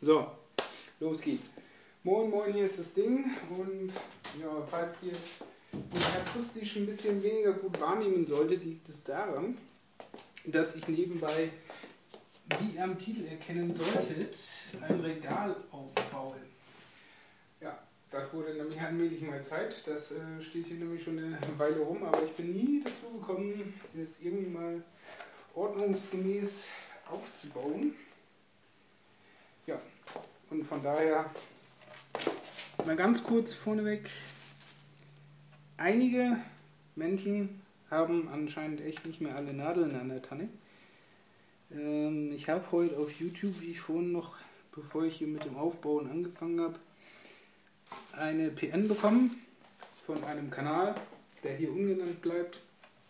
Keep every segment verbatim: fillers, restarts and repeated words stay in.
So, los geht's. Moin Moin, hier ist das Ding und ja, falls ihr mich akustisch ein bisschen weniger gut wahrnehmen solltet, liegt es daran, dass ich nebenbei, wie ihr am Titel erkennen solltet, ein Regal aufbaue. Ja, das wurde nämlich allmählich mal Zeit, das äh, steht hier nämlich schon eine Weile rum, aber ich bin nie dazu gekommen, es irgendwie mal ordnungsgemäß aufzubauen. Ja, und von daher mal ganz kurz vorneweg, einige Menschen haben anscheinend echt nicht mehr alle Nadeln an der Tanne. Ähm, ich habe heute auf YouTube, wie ich vorhin noch, bevor ich hier mit dem Aufbauen angefangen habe, eine P N bekommen von einem Kanal, der hier ungenannt bleibt.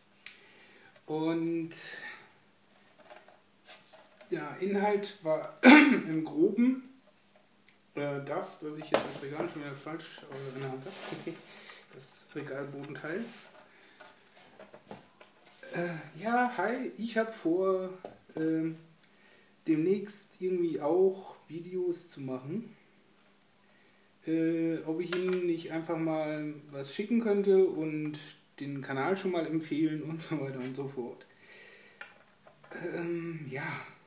Und ja, Inhalt war im Groben äh, das, dass ich jetzt das Regal schon wieder falsch in der Hand habe. Das Regalbodenteil. Äh, ja, hi, ich habe vor, äh, demnächst irgendwie auch Videos zu machen. Äh, ob ich Ihnen nicht einfach mal was schicken könnte und den Kanal schon mal empfehlen und so weiter und so fort. Ähm, ja.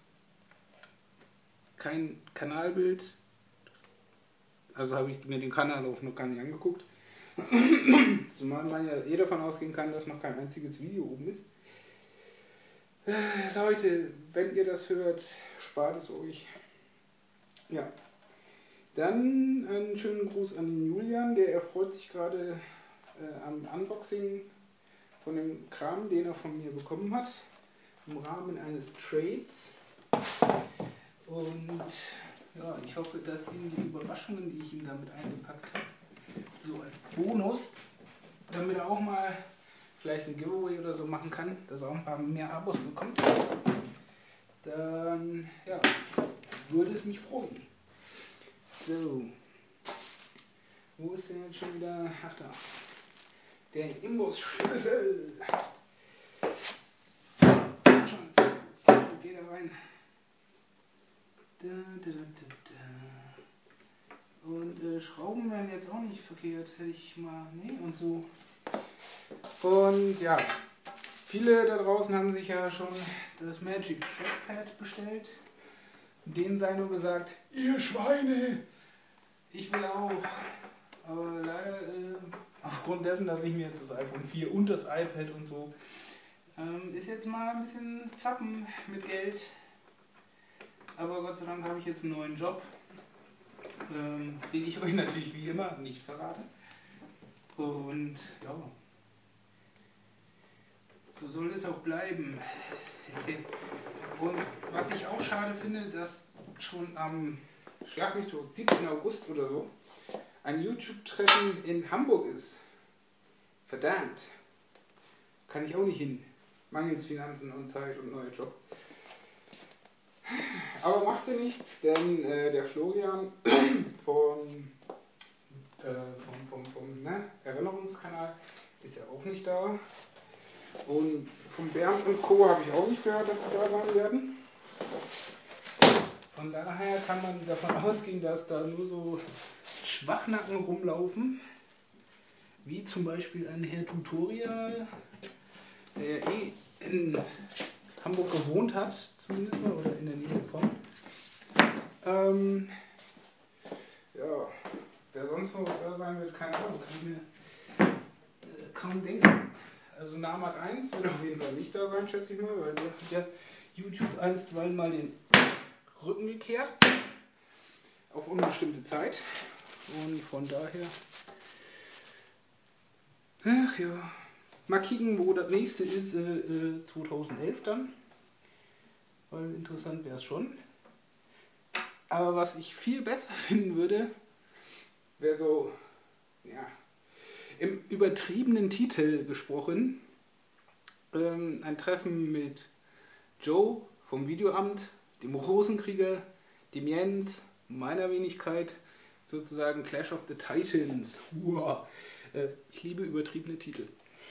Kein Kanalbild. Also habe ich mir den Kanal auch noch gar nicht angeguckt. Zumal man ja eh davon ausgehen kann, dass noch kein einziges Video oben ist. Äh, Leute, wenn ihr das hört, spart es euch. Ja. Dann einen schönen Gruß an den Julian, der erfreut sich gerade äh, am Unboxing von dem Kram, den er von mir bekommen hat, im Rahmen eines Trades. Und ja, ich hoffe, dass ihm die Überraschungen, die ich ihm damit eingepackt habe, so als Bonus, damit er auch mal vielleicht ein Giveaway oder so machen kann, dass er auch ein paar mehr Abos bekommt, dann ja, würde es mich freuen. So, wo ist denn jetzt schon wieder? Ach da, der Imbusschlüssel. So, schon. So, geht da rein. Da, da, da, da. Und äh, Schrauben wären jetzt auch nicht verkehrt, hätte ich mal, nee, und so. Und ja, viele da draußen haben sich ja schon das Magic Trackpad bestellt. Denen sei nur gesagt, ihr Schweine! Ich will auch, aber leider äh, aufgrund dessen, dass ich mir jetzt das iPhone vier und das iPad und so, ähm, ist jetzt mal ein bisschen zappen mit Geld. Aber Gott sei Dank habe ich jetzt einen neuen Job, ähm, den ich euch natürlich wie immer nicht verrate. Und ja, so soll es auch bleiben. Und was ich auch schade finde, dass schon am Schlag mich tot, siebten August oder so, ein YouTube-Treffen in Hamburg ist. Verdammt. Kann ich auch nicht hin. Mangels Finanzen und Zeit und neuer Job. Aber macht ja nichts, denn äh, der Florian vom, äh, vom, vom, vom ne, Erinnerungskanal ist ja auch nicht da. Und von Bernd und Co. habe ich auch nicht gehört, dass sie da sein werden. Von daher kann man davon ausgehen, dass da nur so Schwachnacken rumlaufen, wie zum Beispiel ein Herr Tutorial, der ja eh in Hamburg gewohnt hat, zumindest mal, oder in der Nähe von. Ähm, ja, wer sonst noch da sein wird, keine Ahnung, kann ich mir äh, kaum denken. Also Namat eins wird auf jeden Fall nicht da sein, schätze ich mal, weil der hat ja YouTube einstweilen mal den Rücken gekehrt. Auf unbestimmte Zeit. Und von daher. Ach ja. Mal kicken, wo das nächste ist. Äh, äh, zweitausendelf dann. Weil interessant wäre es schon. Aber was ich viel besser finden würde, wäre so, ja, im übertriebenen Titel gesprochen, ähm, ein Treffen mit Joe vom Videoamt, dem Rosenkrieger, dem Jens, meiner Wenigkeit, sozusagen Clash of the Titans. Uah. Äh, ich liebe übertriebene Titel.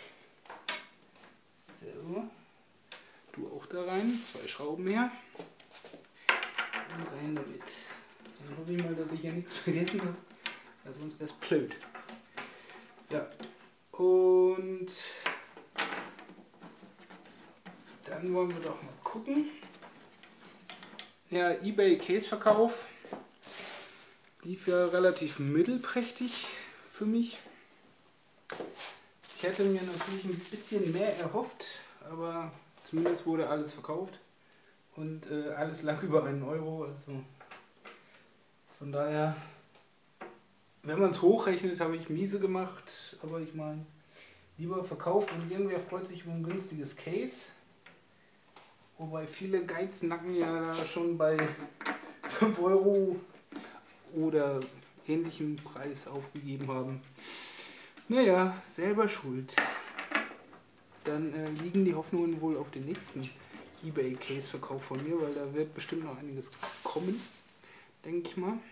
So, du auch da rein, zwei Schrauben mehr. Und rein damit. Dann hoffe ich mal, dass ich hier nichts vergessen habe, weil sonst wäre es blöd. Ja, und dann wollen wir doch mal gucken. Ja, eBay Case-Verkauf lief ja relativ mittelprächtig für mich. Ich hätte mir natürlich ein bisschen mehr erhofft, aber zumindest wurde alles verkauft und äh, alles lag über einen Euro. Also von daher, wenn man es hochrechnet, habe ich miese gemacht, aber ich meine, lieber verkauft und irgendwer freut sich über ein günstiges Case. Wobei viele Geiznacken ja schon bei fünf Euro oder ähnlichem Preis aufgegeben haben. Naja, selber schuld. Dann äh, liegen die Hoffnungen wohl auf den nächsten eBay-Case-Verkauf von mir, weil da wird bestimmt noch einiges kommen, denke ich mal.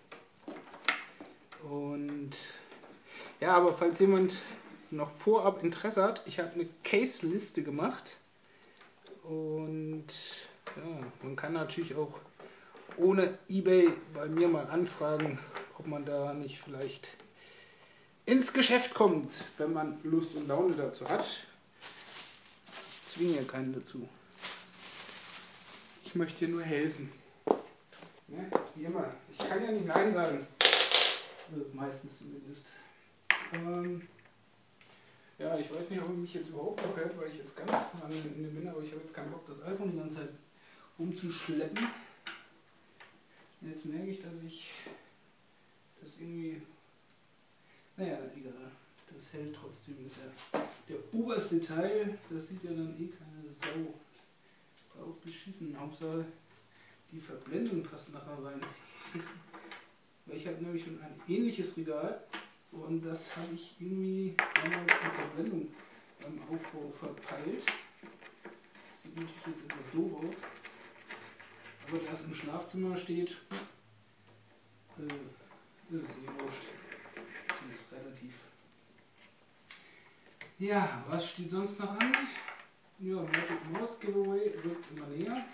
Und ja, aber falls jemand noch vorab Interesse hat, ich habe eine Case-Liste gemacht. Und ja, man kann natürlich auch ohne eBay bei mir mal anfragen, ob man da nicht vielleicht ins Geschäft kommt, wenn man Lust und Laune dazu hat. Ich zwinge ja keinen dazu. Ich möchte dir nur helfen. Ne? Wie immer. Ich kann ja nicht Nein sagen. Meistens zumindest. Ähm, Ja, ich weiß nicht, ob ihr mich jetzt überhaupt noch hört, weil ich jetzt ganz lange in dem bin, aber ich habe jetzt keinen Bock, das iPhone die ganze Zeit umzuschleppen. Jetzt merke ich, dass ich das irgendwie... Naja, egal. Das hält trotzdem. Ist ja der oberste Teil, das sieht ja dann eh keine Sau. Drauf geschissen. Hauptsache die Verblendung passt nachher rein. Weil ich habe nämlich schon ein ähnliches Regal. Und das habe ich irgendwie damals in Verblendung beim Aufbau verpeilt. Das sieht natürlich jetzt etwas doof aus. Aber da es im Schlafzimmer steht, äh, ist es eh wurscht. Zumindest relativ. Ja, was steht sonst noch an? Ja, Magic Mouse Giveaway rückt immer näher.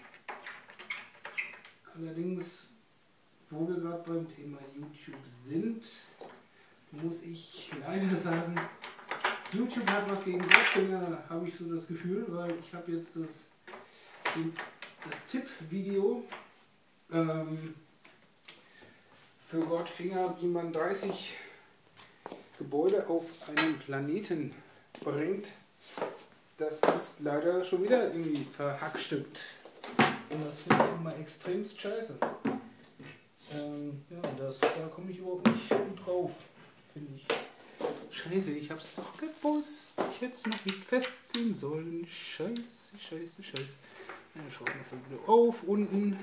Allerdings, wo wir gerade beim Thema YouTube sind, muss ich leider sagen, YouTube hat was gegen Gottfinger, habe ich so das Gefühl, weil ich habe jetzt das, das Tipp-Video ähm, für Gottfinger, wie man dreißig Gebäude auf einen Planeten bringt. Das ist leider schon wieder irgendwie verhackstückt. Und das finde ich immer extremst scheiße. Ähm, ja, das, da komme ich überhaupt nicht gut drauf. Finde ich. Scheiße, ich hab's doch gewusst. Ich hätte es noch nicht festziehen sollen. Scheiße, scheiße, scheiße. Ja, schauen wir das dann wieder auf unten.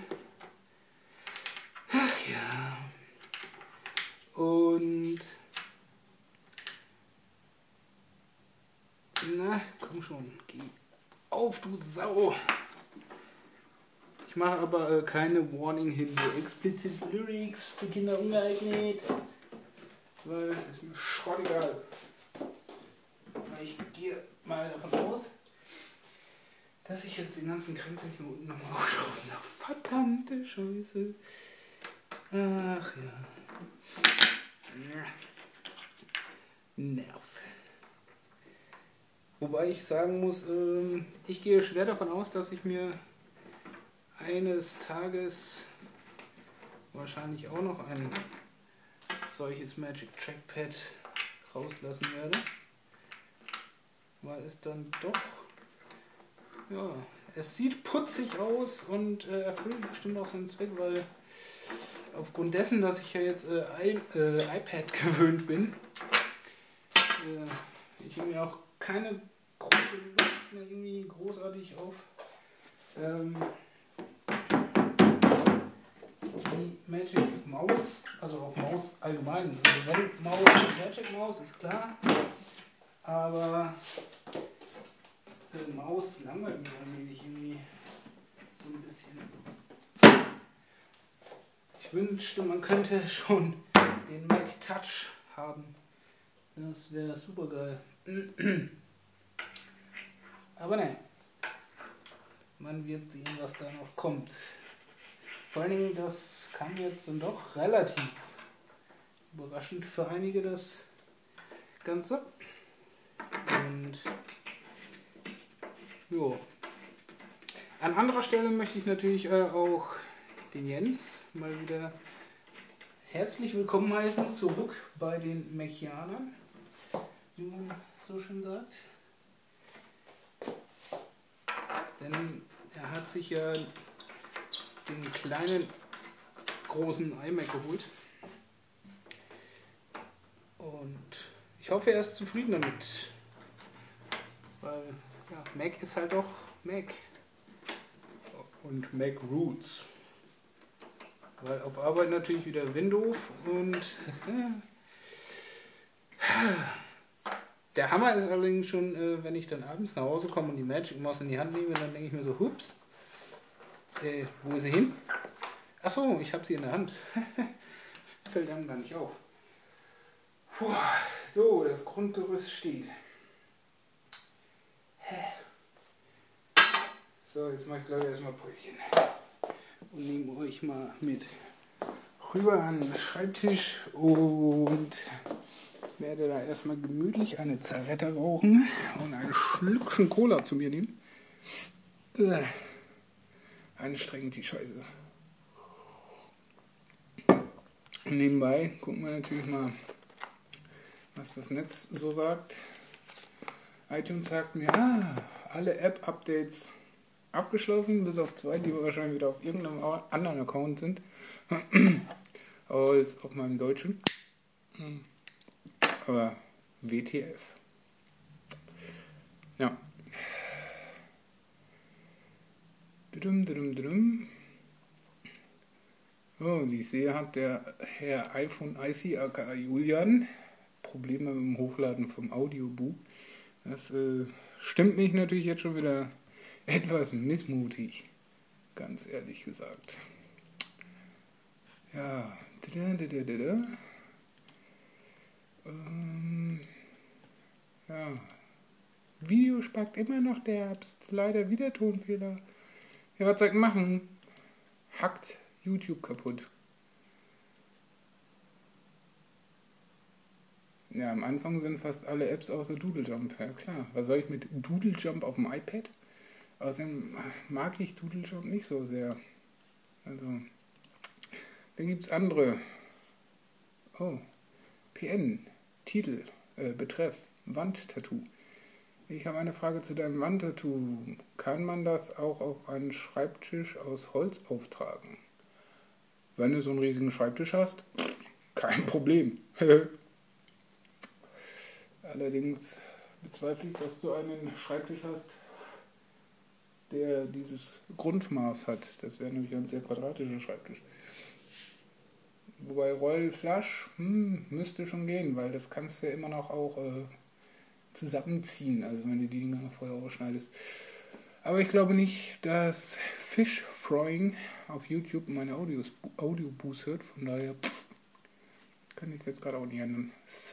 Ach ja. Und. Na, komm schon. Geh auf, du Sau. Ich mache aber äh, keine Warning hin. So explicit Lyrics für Kinder ungeeignet. Weil es mir scheißegal. Ich gehe mal davon aus, dass ich jetzt den ganzen Krempel hier unten nochmal aufschrauben darf. Verdammte Scheiße. Ach ja. Nerv. Wobei ich sagen muss, ähm, ich gehe schwer davon aus, dass ich mir eines Tages wahrscheinlich auch noch ein solches Magic Trackpad rauslassen werde, weil es dann doch, ja, es sieht putzig aus und äh, erfüllt bestimmt auch seinen Zweck, weil aufgrund dessen, dass ich ja jetzt äh, I, äh, iPad gewöhnt bin, äh, ich mir auch keine große Lust mehr irgendwie großartig auf ähm, die Magic Maus, also auf Maus allgemein. Also wenn Maus und Magic Maus ist klar, aber äh, Maus langweilt mich allmählich irgendwie so ein bisschen. Ich wünschte, man könnte schon den Mac Touch haben. Das wäre super geil. Aber nein. Man wird sehen, was da noch kommt. Vor allen Dingen, das kam jetzt dann doch relativ überraschend für einige, das Ganze. Und jo. An anderer Stelle möchte ich natürlich äh, auch den Jens mal wieder herzlich willkommen heißen, zurück bei den Mechianern, wie man so schön sagt. Denn er hat sich ja den kleinen, großen iMac geholt. Und ich hoffe, er ist zufrieden damit. Weil ja, Mac ist halt doch Mac. Und Mac Roots. Weil auf Arbeit natürlich wieder Windows und der Hammer ist allerdings schon, äh, wenn ich dann abends nach Hause komme und die Magic Mouse in die Hand nehme, dann denke ich mir so, hups, äh, wo ist sie hin? Achso, ich habe sie in der Hand. Fällt einem gar nicht auf. Puh, so, das Grundgerüst steht. So, jetzt mache ich glaube ich erstmal Päuschen. Und nehme euch mal mit rüber an den Schreibtisch und werde da erstmal gemütlich eine Zarette rauchen und ein Schlückchen Cola zu mir nehmen. Äh, anstrengend die Scheiße. Nebenbei gucken wir natürlich mal, was das Netz so sagt. iTunes sagt mir, ah, alle App-Updates abgeschlossen, bis auf zwei, die wahrscheinlich wieder auf irgendeinem anderen Account sind, als auf meinem deutschen. Aber W T F. Ja. Drum, drum, drum. Oh, wie ich sehe, hat der Herr iPhone I C aka Julian Probleme mit dem Hochladen vom Audiobook. Das äh, stimmt mich natürlich jetzt schon wieder etwas missmutig, ganz ehrlich gesagt. Ja, da, da, da, da, da. Ähm, ja, Video spackt immer noch derbst, leider wieder Tonfehler. Ja, was soll ich machen? Hackt YouTube kaputt. Ja, am Anfang sind fast alle Apps außer Doodlejump. Ja klar, was soll ich mit Doodlejump auf dem iPad? Außerdem mag ich Doodlejump nicht so sehr. Also, dann gibt es andere. Oh, P N, Titel, äh, Betreff, Wandtattoo. Ich habe eine Frage zu deinem Wandtattoo. Kann man das auch auf einen Schreibtisch aus Holz auftragen? Wenn du so einen riesigen Schreibtisch hast, kein Problem. Allerdings bezweifle ich, dass du einen Schreibtisch hast, der dieses Grundmaß hat. Das wäre nämlich ein sehr quadratischer Schreibtisch. Wobei Royal Flush hm, müsste schon gehen, weil das kannst du ja immer noch auch äh, zusammenziehen, also wenn du die Dinger vorher ausschneidest. Aber ich glaube nicht, dass Fish Frying auf YouTube meine Audios, Audioboost hört, von daher pff, kann ich es jetzt gerade auch nicht ändern.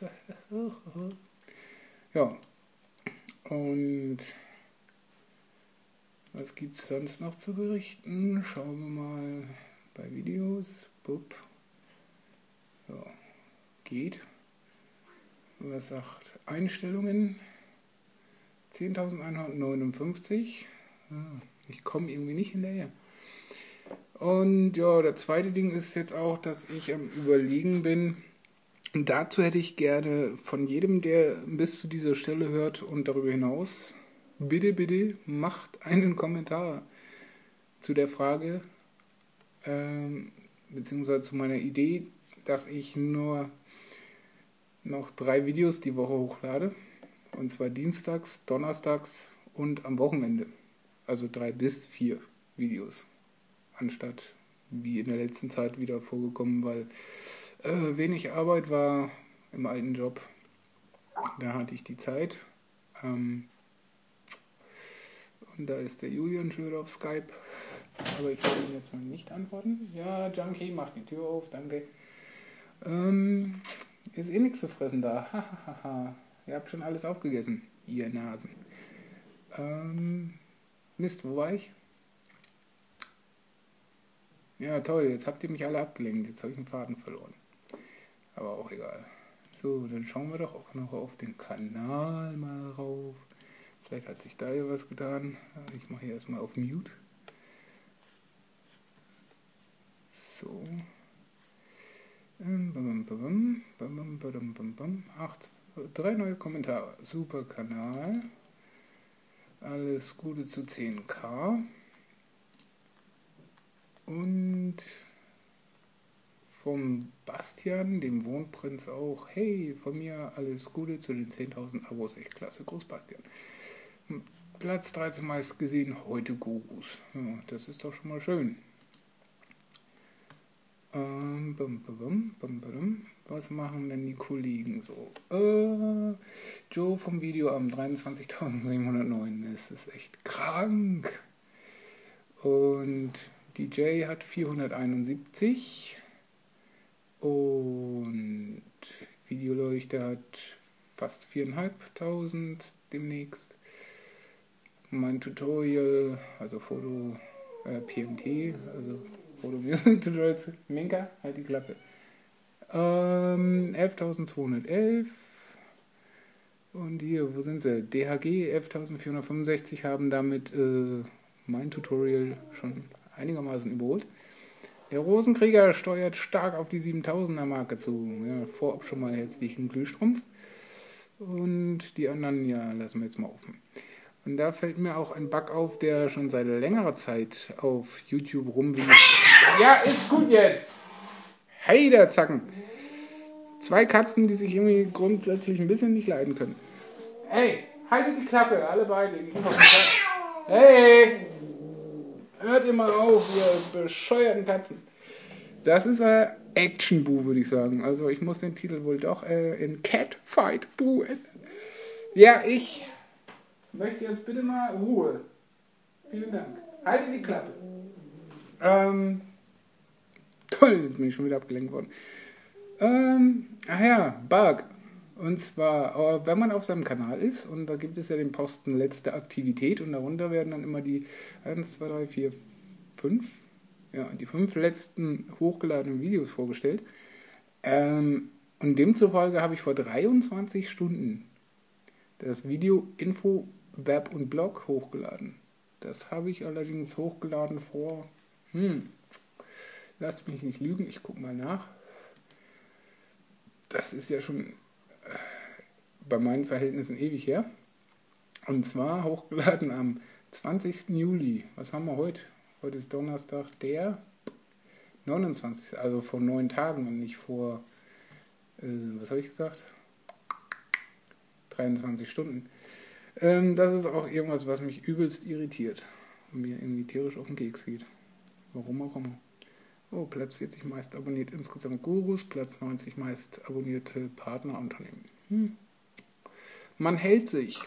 Ja, und was gibt es sonst noch zu berichten? Schauen wir mal bei Videos. Bup. Ja, geht. Was sagt Einstellungen? zehntausendeinhundertneunundfünfzig. Ich komme irgendwie nicht hinterher. Und ja, der zweite Ding ist jetzt auch, dass ich am Überlegen bin. Und dazu hätte ich gerne von jedem, der bis zu dieser Stelle hört und darüber hinaus, bitte, bitte macht einen Kommentar zu der Frage, ähm, beziehungsweise zu meiner Idee, dass ich nur noch drei Videos die Woche hochlade. Und zwar dienstags, donnerstags und am Wochenende. Also drei bis vier Videos. Anstatt wie in der letzten Zeit wieder vorgekommen, weil äh, wenig Arbeit war im alten Job. Da hatte ich die Zeit. Ähm, und da ist der Julian schon wieder auf Skype. Aber ich werde ihn jetzt mal nicht antworten. Ja, Junkie, mach die Tür auf, danke. Ähm, ist eh nichts zu fressen da. Hahaha. Ihr habt schon alles aufgegessen, ihr Nasen. Ähm, Mist, wo war ich? Ja, toll, jetzt habt ihr mich alle abgelenkt. Jetzt habe ich einen Faden verloren. Aber auch egal. So, dann schauen wir doch auch noch auf den Kanal mal rauf. Vielleicht hat sich da ja was getan. Ich mache hier erstmal auf Mute. So. Acht, drei neue Kommentare. Super Kanal. Alles Gute zu zehn K. Und vom Bastian, dem Wohnprinz auch. Hey, von mir alles Gute zu den zehntausend Abos. Echt klasse. Groß Bastian. Platz dreizehn meist gesehen, heute Gurus. Ja, das ist doch schon mal schön. Ähm, bum, bum, bum, bum. Was machen denn die Kollegen so? Äh, Joe vom Video am dreiundzwanzigtausendsiebenhundertneun. Das ist echt krank. Und D J hat vierhunderteinundsiebzig. Und Videoleuchter hat fast viertausendfünfhundert demnächst. Mein Tutorial, also Foto äh, P M T, also Foto Music Tutorials, Minka, halt die Klappe. Ähm, elftausendzweihundertelf. Und hier, wo sind sie? D H G elftausendvierhundertfünfundsechzig haben damit äh, mein Tutorial schon einigermaßen überholt. Der Rosenkrieger steuert stark auf die siebentausender Marke zu. Ja, vorab schon mal herzlichen Glühstrumpf. Und die anderen, ja, lassen wir jetzt mal offen. Und da fällt mir auch ein Bug auf, der schon seit längerer Zeit auf YouTube rumliegt. Ja, ist gut jetzt! Hey, der Zacken! Zwei Katzen, die sich irgendwie grundsätzlich ein bisschen nicht leiden können. Hey, haltet die Klappe, alle beide. Hey! Hört ihr mal auf, ihr bescheuerten Katzen. Das ist ein Action-Boo, würde ich sagen. Also ich muss den Titel wohl doch äh, in Catfight-Boo ändern. Ja, ich möchte jetzt bitte mal Ruhe. Vielen Dank. Halte die Klappe. Ähm, toll, jetzt bin ich schon wieder abgelenkt worden. Ähm, ach ja, Bug. Und zwar, äh, wenn man auf seinem Kanal ist, und da gibt es ja den Posten letzte Aktivität, und darunter werden dann immer die eins, zwei, drei, vier, fünf, ja, die fünf letzten hochgeladenen Videos vorgestellt. Ähm, und demzufolge habe ich vor dreiundzwanzig Stunden das Video Info, Web und Blog hochgeladen. Das habe ich allerdings hochgeladen vor, hm, lasst mich nicht lügen, ich gucke mal nach. Das ist ja schon bei meinen Verhältnissen ewig her. Und zwar hochgeladen am zwanzigsten Juli. Was haben wir heute? Heute ist Donnerstag, der neunundzwanzigste Also vor neun Tagen und nicht vor, äh, was habe ich gesagt? dreiundzwanzig Stunden. Ähm, das ist auch irgendwas, was mich übelst irritiert und mir irgendwie tierisch auf den Keks geht. Warum auch immer. Oh, Platz vierzig meist abonniert insgesamt Gurus, Platz neunzig meist abonnierte Partnerunternehmen. Hm. Man hält sich.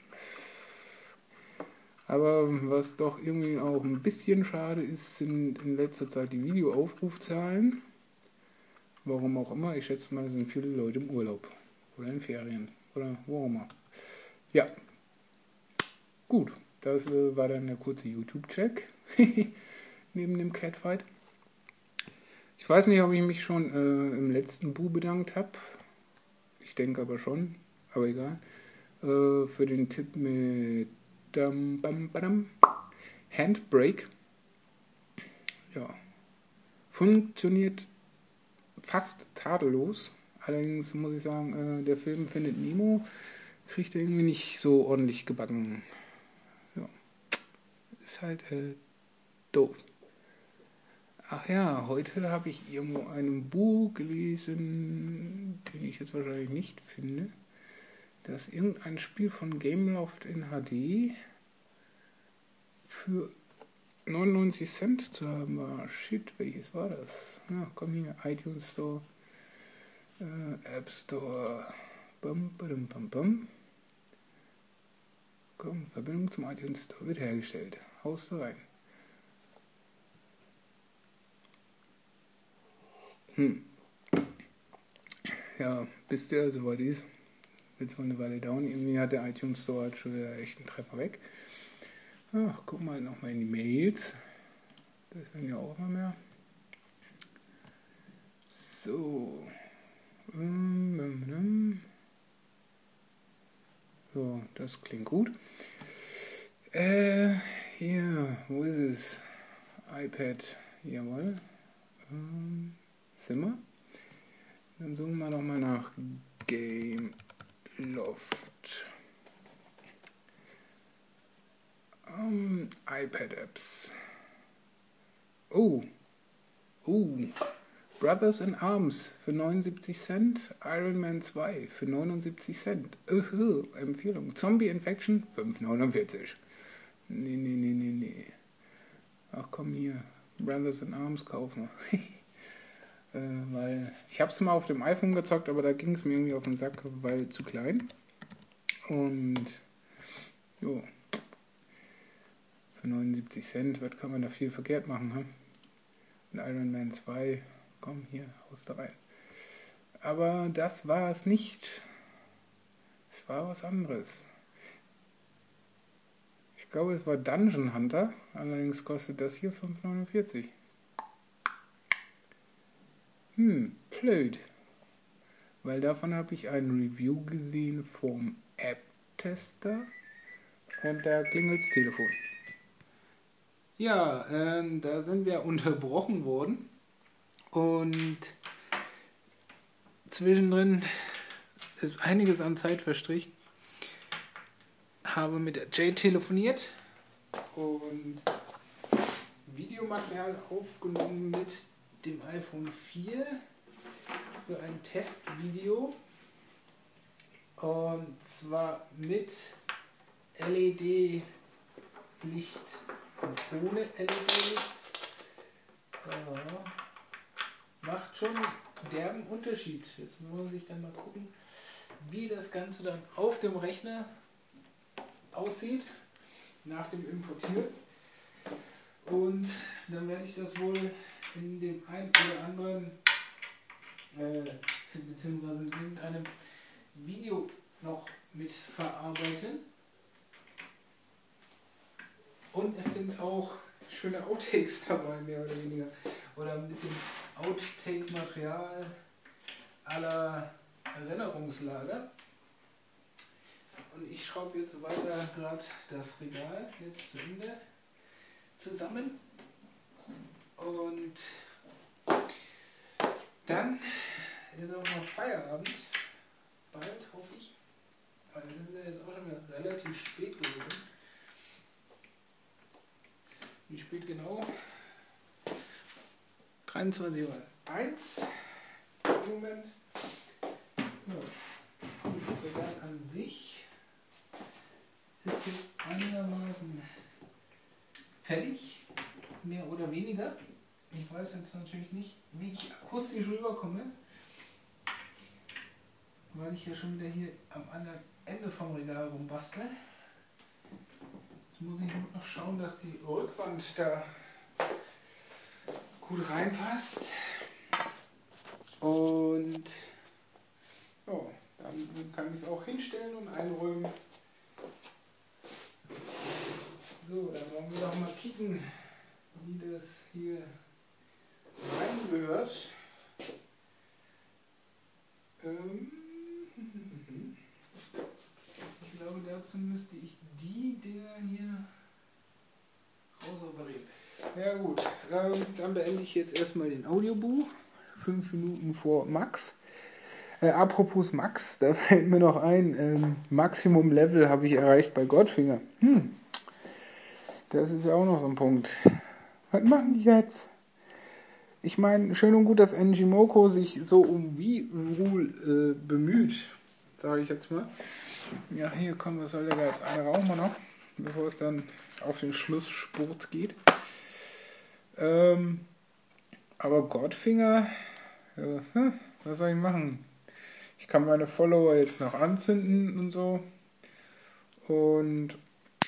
Aber was doch irgendwie auch ein bisschen schade ist, sind in letzter Zeit die Videoaufrufzahlen. Warum auch immer. Ich schätze mal, sind viele Leute im Urlaub. Oder in Ferien. Oder wo auch immer. Ja. Gut. Das äh, war dann der kurze YouTube-Check. Neben dem Catfight. Ich weiß nicht, ob ich mich schon äh, im letzten Bu bedankt habe. Ich denke aber schon. Aber egal. Äh, für den Tipp mit Dam, bam, badam, Handbrake. Ja. Funktioniert fast tadellos. Allerdings muss ich sagen, äh, der Film Findet Nemo kriegt er irgendwie nicht so ordentlich gebacken. Ja. Ist halt äh, doof. Ach ja, heute habe ich irgendwo ein Buch gelesen, den ich jetzt wahrscheinlich nicht finde. Dass irgendein Spiel von Gameloft in H D für neunundneunzig Cent zu haben war. Shit, welches war das? Ja, komm hier, iTunes Store, äh, App Store, bum, bum, bum, bum. Komm, Verbindung zum iTunes Store wird hergestellt. Haust da rein. Hm. Ja, bis der soweit ist, wird zwar eine Weile dauern. Irgendwie hat der iTunes Store halt schon wieder echt einen Treffer weg. Ach, guck mal nochmal in die Mails. Das werden ja auch immer mehr. So. Ähm, So, das klingt gut. Äh, hier, wo ist es? iPad, jawohl. Ähm, Zimmer. Dann suchen wir doch mal nach Game Loft. Um, iPad-Apps. Oh, oh. Brothers in Arms für neunundsiebzig Cent. Iron Man zwei für neunundsiebzig Cent. Uh, Empfehlung. Zombie Infection fünf neunundvierzig. Nee, nee, nee, nee, nee. Ach komm hier. Brothers in Arms kaufen wir. äh, weil ich habe es mal auf dem iPhone gezockt, aber da ging es mir irgendwie auf den Sack, weil zu klein. Und jo. Für neunundsiebzig Cent, was kann man da viel verkehrt machen? Hm? Und Iron Man zwei, komm hier, haus da rein. Aber das war es nicht. Es war was anderes. Ich glaube, es war Dungeon Hunter. Allerdings kostet das hier fünf neunundvierzig. Hm, blöd. Weil davon habe ich ein Review gesehen vom App-Tester. Und da klingelt das Telefon. Ja, ähm, da sind wir unterbrochen worden. Und zwischendrin ist einiges an Zeit verstrichen. Habe mit der Jay telefoniert und Videomaterial aufgenommen mit dem iPhone vier für ein Testvideo. Und zwar mit L E D-Licht und ohne L E D-Licht. Äh, macht schon einen derben Unterschied. Jetzt muss ich dann mal gucken, wie das Ganze dann auf dem Rechner aussieht nach dem Importieren. Und dann werde ich das wohl in dem einen oder anderen äh, beziehungsweise in irgendeinem Video noch mit verarbeiten. Und es sind auch schöne Outtakes dabei, mehr oder weniger. Oder ein bisschen Outtake-Material aller Erinnerungslager. Und ich schraube jetzt weiter gerade das Regal jetzt zu Ende zusammen. Und dann ist auch noch Feierabend. Bald, hoffe ich. Weil es ist ja jetzt auch schon wieder relativ spät geworden. Wie spät genau? dreiundzwanzig Uhr eins im Moment. Ja. Das Regal an sich ist jetzt einigermaßen fertig, mehr oder weniger. Ich weiß jetzt natürlich nicht, wie ich akustisch rüberkomme, weil ich ja schon wieder hier am anderen Ende vom Regal rumbastle. Jetzt muss ich noch schauen, dass die Rückwand da gut reinpasst. Und oh, dann kann ich es auch hinstellen und einräumen. So, dann wollen wir doch mal kicken, wie das hier reingehört. Ähm, ich glaube, dazu müsste ich die Dinger hier rausoperieren. Ja gut, ähm, dann beende ich jetzt erstmal den Audiobuch. Fünf Minuten vor Max. Äh, apropos Max, da fällt mir noch ein, ähm, Maximum Level habe ich erreicht bei Goldfinger. Hm. Das ist ja auch noch so ein Punkt. Was machen die jetzt? Ich meine, schön und gut, dass Ngimoko sich so um V-Rule äh, bemüht, sage ich jetzt mal. Ja, hier kommen, was soll der jetzt? Eine rauchen wir noch, bevor es dann auf den Schlussspurt geht. Ähm, aber Goldfinger, äh, was soll ich machen? Ich kann meine Follower jetzt noch anzünden und so. Und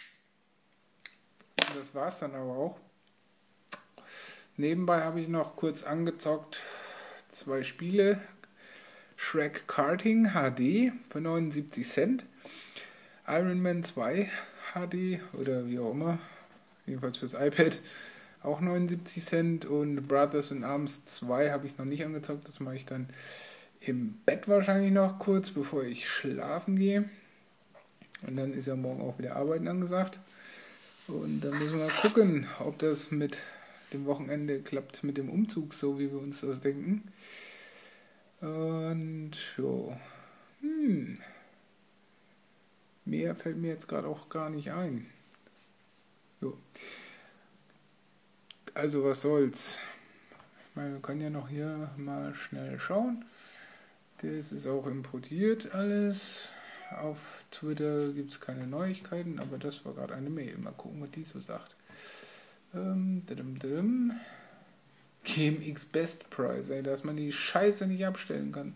das war's dann aber auch. Nebenbei habe ich noch kurz angezockt zwei Spiele. Shrek Karting H D für neunundsiebzig Cent. Iron Man zwei H D oder wie auch immer. Jedenfalls fürs iPad. auch neunundsiebzig Cent. Und Brothers in Arms zwei habe ich noch nicht angezockt. Das mache ich dann im Bett wahrscheinlich noch kurz, bevor ich schlafen gehe. Und dann ist ja morgen auch wieder Arbeiten angesagt. Und dann müssen wir gucken, ob das mit dem Wochenende klappt, mit dem Umzug, so wie wir uns das denken. Und ja, hm, mehr fällt mir jetzt gerade auch gar nicht ein. Jo. Also was soll's. Ich meine, wir können ja noch hier mal schnell schauen. Das ist auch importiert alles. Auf Twitter gibt es keine Neuigkeiten, aber das war gerade eine Mail. Mal gucken, was die so sagt. Ähm, dadum, dadum. G M X Best Price, ey, dass man die Scheiße nicht abstellen kann.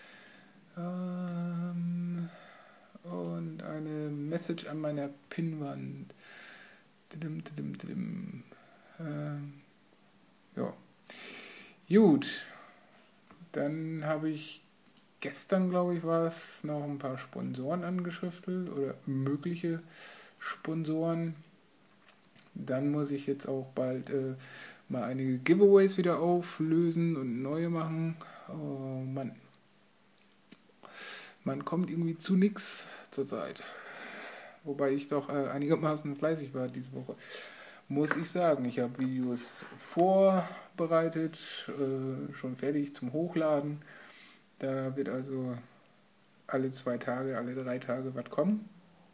Ähm, und eine Message an meiner Pinnwand. Dadum, dadum, dadum. Ähm, ja. Gut. Dann habe ich gestern, glaube ich, war es, noch ein paar Sponsoren angeschriftelt oder mögliche Sponsoren. Dann muss ich jetzt auch bald äh, mal einige Giveaways wieder auflösen und neue machen. Oh Mann. Man kommt irgendwie zu nix zurzeit. Wobei ich doch äh, einigermaßen fleißig war diese Woche. Muss ich sagen, ich habe Videos vorbereitet, äh, schon fertig zum Hochladen. Da wird also alle zwei Tage, alle drei Tage was kommen.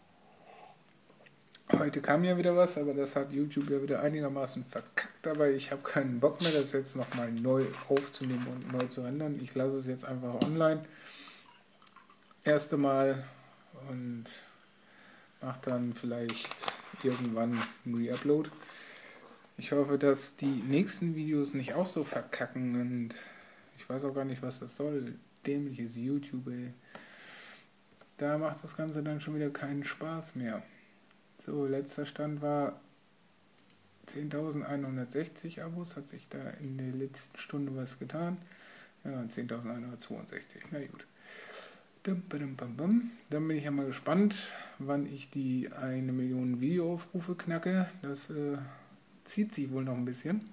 Heute kam ja wieder was, aber das hat YouTube ja wieder einigermaßen verkackt. Aber ich habe keinen Bock mehr, das jetzt nochmal neu aufzunehmen und neu zu ändern. Ich lasse es jetzt einfach online. Erste Mal und mache dann vielleicht irgendwann einen Reupload. Ich hoffe, dass die nächsten Videos nicht auch so verkacken und ich weiß auch gar nicht, was das soll. Dämliches YouTube, ey. Da macht das Ganze dann schon wieder keinen Spaß mehr. So, letzter Stand war zehntausendeinhundertsechzig Abos. Hat sich da in der letzten Stunde was getan. Ja, zehntausendeinhundertzweiundsechzig. Na gut. Dann bin ich ja mal gespannt, wann ich die eine Million Videoaufrufe knacke. Das äh, zieht sich wohl noch ein bisschen.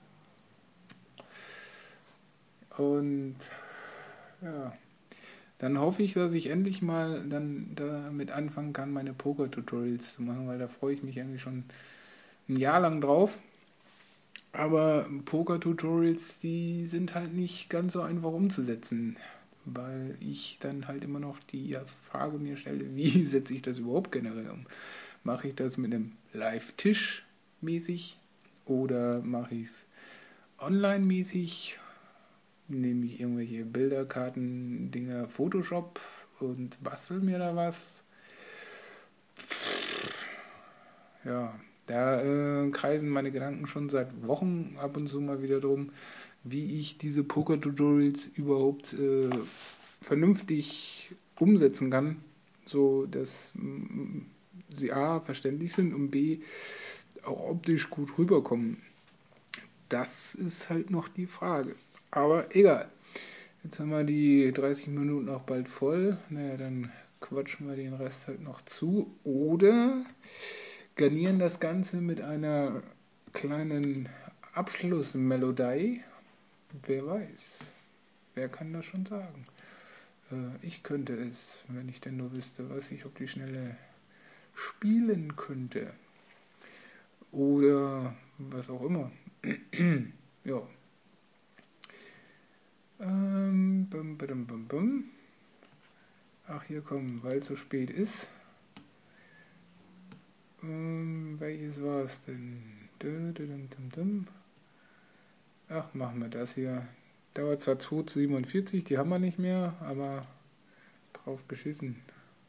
Und ja, dann hoffe ich, dass ich endlich mal dann damit anfangen kann, meine Poker-Tutorials zu machen, weil da freue ich mich eigentlich schon ein Jahr lang drauf. Aber Poker-Tutorials, die sind halt nicht ganz so einfach umzusetzen, weil ich dann halt immer noch die Frage mir stelle, wie setze ich das überhaupt generell um? Mache ich das mit einem Live-Tisch mäßig oder mache ich es online-mäßig? Nehme ich irgendwelche Bilderkarten, Dinger, Photoshop und bastel mir da was. Ja, da äh, kreisen meine Gedanken schon seit Wochen ab und zu mal wieder drum, wie ich diese Poker-Tutorials überhaupt äh, vernünftig umsetzen kann, so dass mh, sie a. verständlich sind und b. auch optisch gut rüberkommen. Das ist halt noch die Frage. Aber egal. Jetzt haben wir die dreißig Minuten auch bald voll. Naja, dann quatschen wir den Rest halt noch zu. Oder garnieren das Ganze mit einer kleinen Abschlussmelodie. Wer weiß. Wer kann das schon sagen? Äh, ich könnte es, wenn ich denn nur wüsste, was ich auf die Schnelle spielen könnte. Oder was auch immer. Ja. Ähm, bum, bum, bum, bum. Ach, hier kommen, weil es so spät ist. Ähm, welches war es denn? Dum, dum, dum, dum. Ach, machen wir das hier. Dauert zwar zwei siebenundvierzig, die haben wir nicht mehr, aber drauf geschissen.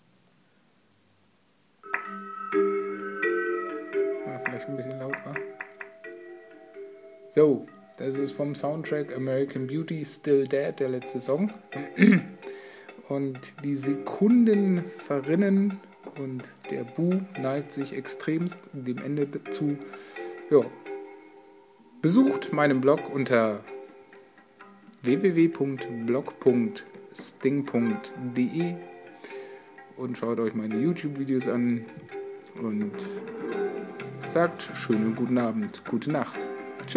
Ah, vielleicht ein bisschen laut, wa? So. Das ist vom Soundtrack American Beauty, Still Dead, der letzte Song. Und die Sekunden verrinnen und der Bu neigt sich extremst dem Ende zu. Ja. Besucht meinen Blog unter w w w punkt blog punkt sting punkt d e und schaut euch meine YouTube-Videos an und sagt schönen guten Abend, gute Nacht.